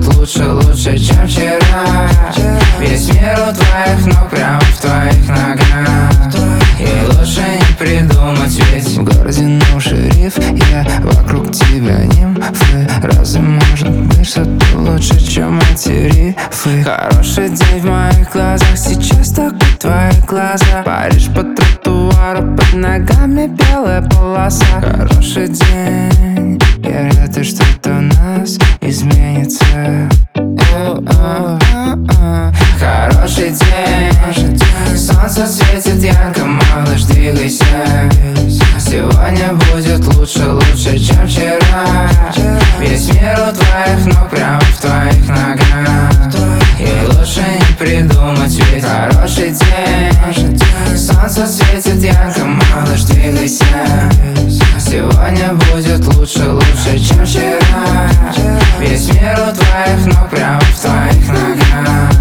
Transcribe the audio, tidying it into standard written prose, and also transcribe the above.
лучше, чем вчера. Весь мир у твоих ног, прямо в твоих ногах. И лучше не придумать, ведь в городе новый шериф. Я вокруг тебя нимфы. Разве может быть что-то лучше, чем эти рифы? Хороший день в моих глазах, сейчас только твои глаза. Паришь по тротуару, под ногами белая полоса. Хороший день, я рад, и что-то у нас изменится. Хороший день, солнце светит ярко, малыш, двигайся. Сегодня будет лучше, чем вчера. Весь мир у твоих ног, прямо в твоих ногах. И лучше не придумать, ведь хороший день. Солнце светит ярко, малыш, двигайся. Сегодня будет лучше, чем вчера. Весь мир у твоих ног, прямо в твоих ногах.